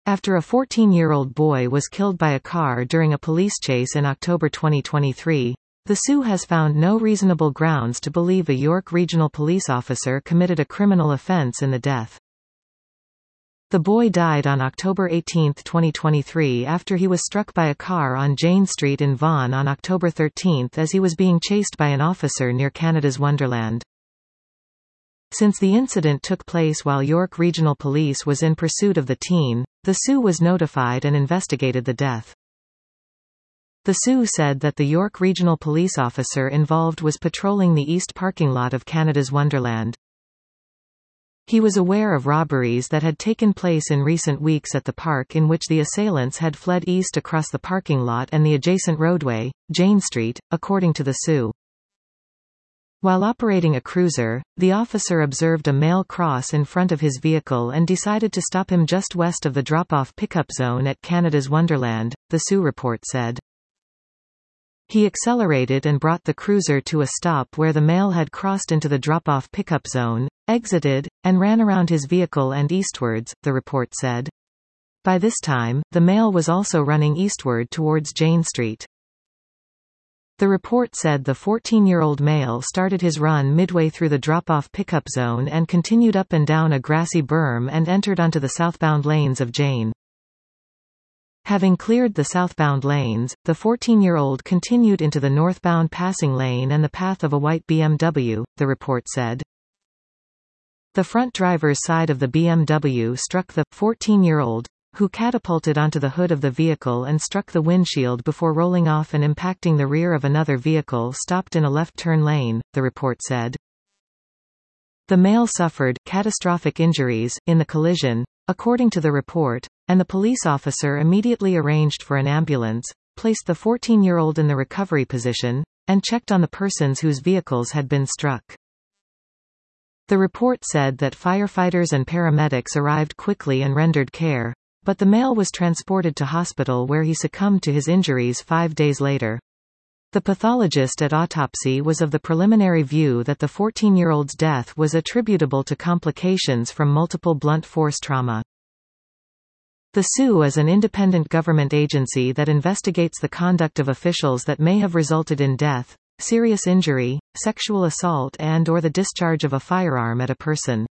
After a 14-year-old boy was killed by a car during a police chase in October 2023, the Sioux has found no reasonable grounds to believe a York Regional Police officer committed a criminal offense in the death. The boy died on October 18, 2023 after he was struck by a car on Jane Street in Vaughan on October 13 as he was being chased by an officer near Canada's Wonderland. Since the incident took place while York Regional Police was in pursuit of the teen, the Sioux was notified and investigated the death. The Sioux said that the York Regional Police officer involved was patrolling the east parking lot of Canada's Wonderland. He was aware of robberies that had taken place in recent weeks at the park in which the assailants had fled east across the parking lot and the adjacent roadway, Jane Street, according to the Sioux. While operating a cruiser, the officer observed a male cross in front of his vehicle and decided to stop him just west of the drop-off pickup zone at Canada's Wonderland, the Sioux report said. He accelerated and brought the cruiser to a stop where the male had crossed into the drop-off pickup zone, exited, and ran around his vehicle and eastwards, the report said. By this time, the male was also running eastward towards Jane Street. The report said the 14-year-old male started his run midway through the drop-off pickup zone and continued up and down a grassy berm and entered onto the southbound lanes of Jane. Having cleared the southbound lanes, the 14-year-old continued into the northbound passing lane and the path of a white BMW, the report said. The front driver's side of the BMW struck the 14-year-old, who catapulted onto the hood of the vehicle and struck the windshield before rolling off and impacting the rear of another vehicle stopped in a left turn lane, the report said. The male suffered catastrophic injuries in the collision, according to the report, and the police officer immediately arranged for an ambulance, placed the 14-year-old in the recovery position, and checked on the persons whose vehicles had been struck. The report said that firefighters and paramedics arrived quickly and rendered care, but the male was transported to hospital where he succumbed to his injuries 5 days later. The pathologist at autopsy was of the preliminary view that the 14-year-old's death was attributable to complications from multiple blunt force trauma. The Sioux is an independent government agency that investigates the conduct of officials that may have resulted in death, serious injury, sexual assault and/or the discharge of a firearm at a person.